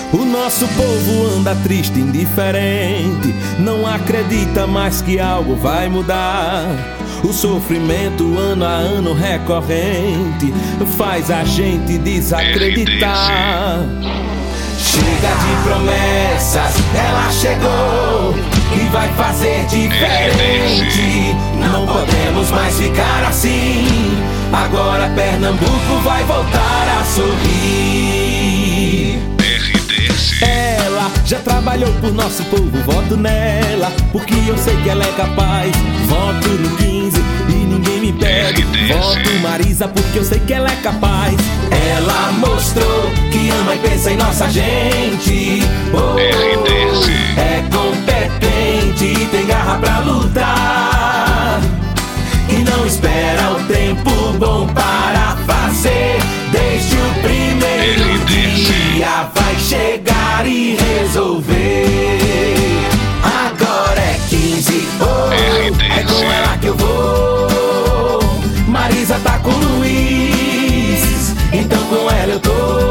O nosso povo anda triste, indiferente, não acredita mais que algo vai mudar. O sofrimento ano a ano recorrente faz a gente desacreditar. Chega de promessas, ela chegou e vai fazer diferente. Não podemos mais ficar assim. Agora Pernambuco vai voltar a sorrir. Ela já trabalhou por nosso povo, voto nela, porque eu sei que ela é capaz. Voto no 15 e ninguém me impede. Voto Marisa porque eu sei que ela é capaz. Ela mostrou que ama e pensa em nossa gente. Oh, é competente e tem garra pra lutar. E não espera o tempo bom para fazer. Desde o primeiro dia vai chegar e resolver. Agora é 15, oh, é com ela que eu vou. Marisa tá com Luiz, então com ela eu tô.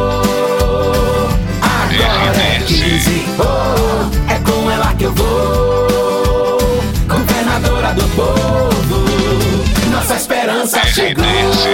Agora é 15, oh, é com ela que eu vou. Governadora do povo, nossa esperança chegou.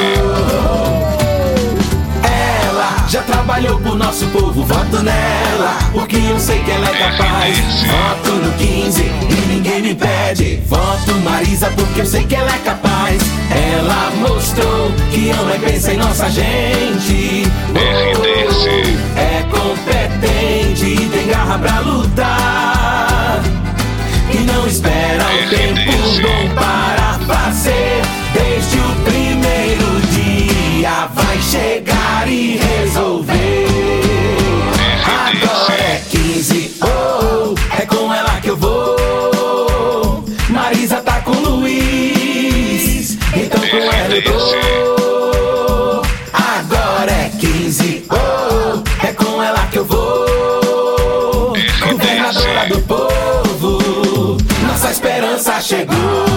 Já trabalhou por nosso povo, voto nela, porque eu sei que ela é capaz. Voto no 15 e ninguém me impede. Voto Marisa porque eu sei que ela é capaz. Ela mostrou que ama e pensa em nossa gente. Oh, é competente e tem garra pra lutar. E não espera o tempo bom para fazer. Desde o primeiro dia vai chegar e resolver. Agora é 15, oh, é com ela que eu vou. Marisa tá com Luiz, então com ela eu tô. Agora é 15, oh, é com ela que eu vou. Governadora do povo, nossa esperança chegou.